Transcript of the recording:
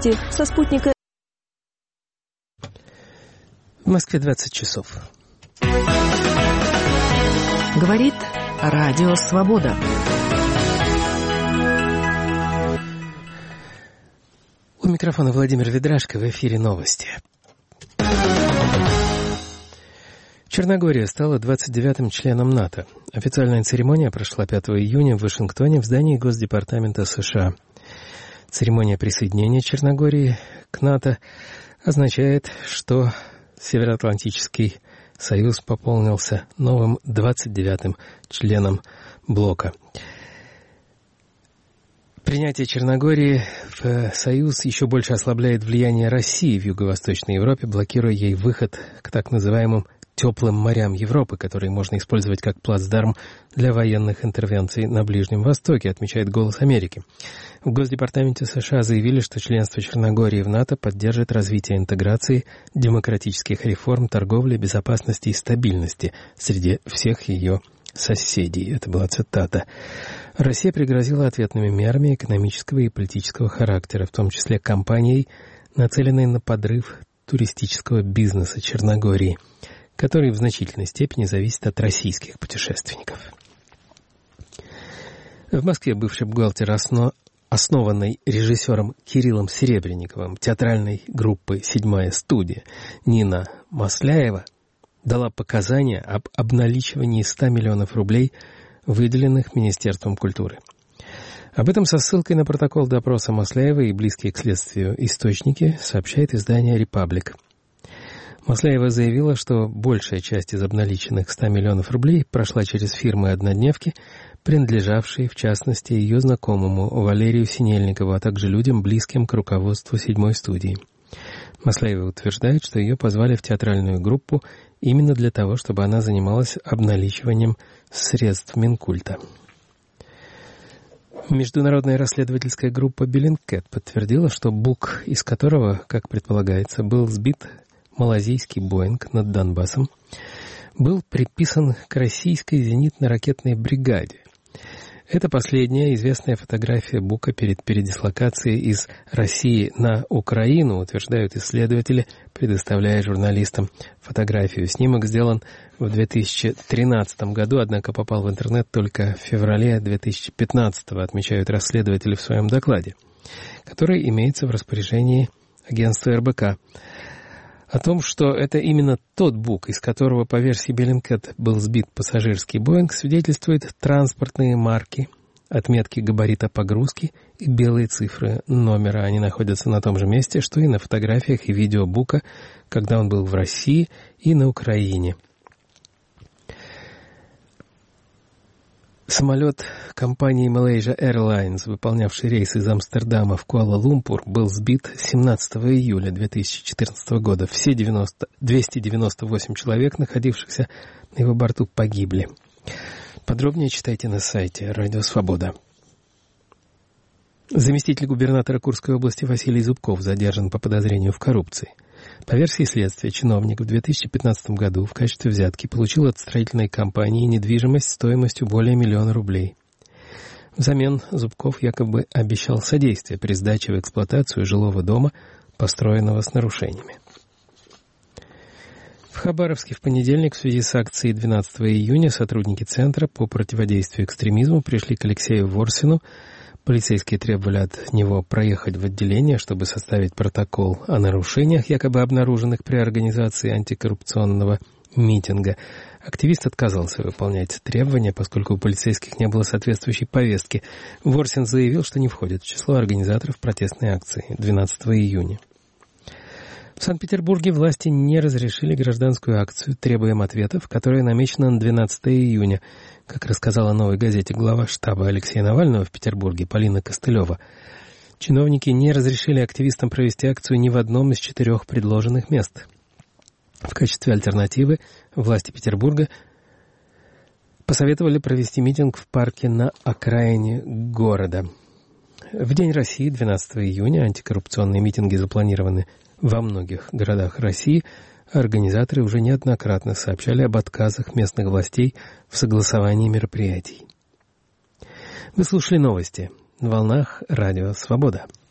Новости со спутника. В Москве 20 часов. Говорит Радио Свобода. У микрофона Владимир Ведрашко, в эфире новости. Черногория стала 29-м членом НАТО. Официальная церемония прошла 5 июня в Вашингтоне в здании Госдепартамента США. Церемония присоединения Черногории к НАТО означает, что Североатлантический союз пополнился новым 29-м членом блока. Принятие Черногории в Союз еще больше ослабляет влияние России в Юго-Восточной Европе, блокируя ей выход к так называемым теплым морям Европы, которые можно использовать как плацдарм для военных интервенций на Ближнем Востоке, отмечает «Голос Америки». В Госдепартаменте США заявили, что членство Черногории в НАТО поддержит развитие интеграции, демократических реформ, торговли, безопасности и стабильности среди всех ее соседей. Это была цитата. Россия пригрозила ответными мерами экономического и политического характера, в том числе кампанией, нацеленной на подрыв туристического бизнеса Черногории, который в значительной степени зависит от российских путешественников. В Москве бывший бухгалтер основанной режиссером Кириллом Серебренниковым театральной группы «Седьмая студия» Нина Масляева дала показания об обналичивании 100 миллионов рублей, выделенных Министерством культуры. Об этом со ссылкой на протокол допроса Масляевой и близкие к следствию источники сообщает издание «Репаблик». Масляева заявила, что большая часть из обналиченных 100 миллионов рублей прошла через фирмы-однодневки, принадлежавшие, в частности, ее знакомому Валерию Синельникову, а также людям, близким к руководству «Седьмой студии». Масляева утверждает, что ее позвали в театральную группу именно для того, чтобы она занималась обналичиванием средств Минкульта. Международная расследовательская группа «Беллингкэт» подтвердила, что БУК, из которого, как предполагается, был сбит малазийский «Боинг» над Донбассом, был приписан к российской зенитно-ракетной бригаде. Это последняя известная фотография БУКа перед передислокацией из России на Украину, утверждают исследователи, предоставляя журналистам фотографию. Снимок сделан в 2013 году, однако попал в интернет только в феврале 2015, отмечают расследователи в своем докладе, который имеется в распоряжении агентства РБК. О том, что это именно тот БУК, из которого, по версии Беллингкэт, был сбит пассажирский «Боинг», свидетельствуют транспортные марки, отметки габарита погрузки и белые цифры номера. Они находятся на том же месте, что и на фотографиях и видео БУКа, когда он был в России и на Украине. Самолет компании Malaysia Airlines, выполнявший рейс из Амстердама в Куала-Лумпур, был сбит 17 июля 2014 года. Все 298 человек, находившихся на его борту, погибли. Подробнее читайте на сайте «Радио Свобода». Заместитель губернатора Курской области Василий Зубков задержан по подозрению в коррупции. По версии следствия, чиновник в 2015 году в качестве взятки получил от строительной компании недвижимость стоимостью более 1 000 000 рублей. Взамен Зубков якобы обещал содействие при сдаче в эксплуатацию жилого дома, построенного с нарушениями. В Хабаровске в понедельник в связи с акцией 12 июня сотрудники Центра по противодействию экстремизму пришли к Алексею Ворсину. Полицейские требовали от него проехать в отделение, чтобы составить протокол о нарушениях, якобы обнаруженных при организации антикоррупционного митинга. Активист отказался выполнять требования, поскольку у полицейских не было соответствующей повестки. Ворсин заявил, что не входит в число организаторов протестной акции 12 июня. В Санкт-Петербурге власти не разрешили гражданскую акцию «Требуем ответов», которая намечена на 12 июня. Как рассказала «Новой газете» глава штаба Алексея Навального в Петербурге Полина Костылева, чиновники не разрешили активистам провести акцию ни в одном из 4 предложенных мест. В качестве альтернативы власти Петербурга посоветовали провести митинг в парке на окраине города. В День России, 12 июня, антикоррупционные митинги запланированы во многих городах России. Организаторы уже неоднократно сообщали об отказах местных властей в согласовании мероприятий. Вы слушали новости на волнах Радио Свобода.